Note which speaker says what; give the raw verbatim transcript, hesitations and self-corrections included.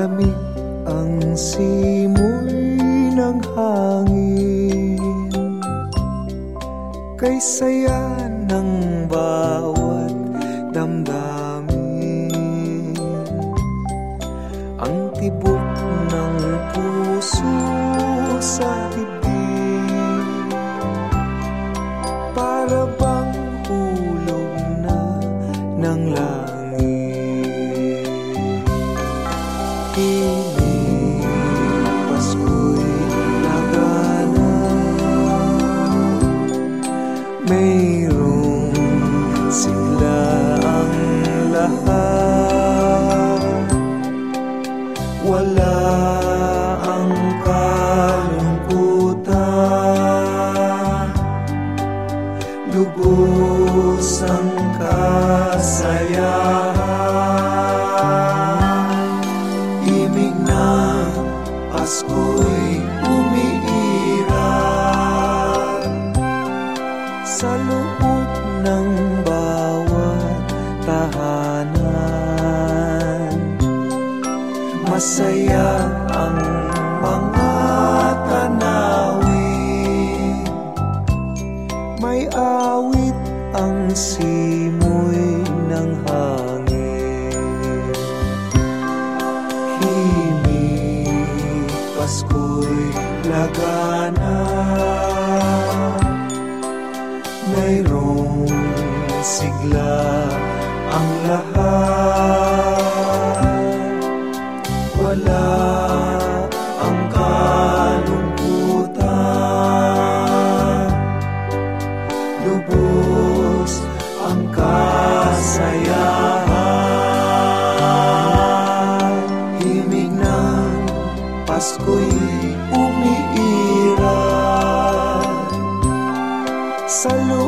Speaker 1: Malamig ang simoy ng hangin, kay saya ng bawat damdamin. Ang tibok ng puso sa dibdib, para bang hulog na ng langit. Himig, Pasko'y lagana, mayroong sigla ang lahat. Wala ang kalungkutan, lubos ang kasayahan. Himig ng Pasko'y umiiral sa loob ng bawat tahanan. Masaya ang mga tanawin, may awit ang simoy ng hangin. Himig, Pasko'y lagana, mayroong sigla ang lahat. Wala ang kalungkutan, lubos ang kasayahan. Himig ng Pasko'y umiiral sa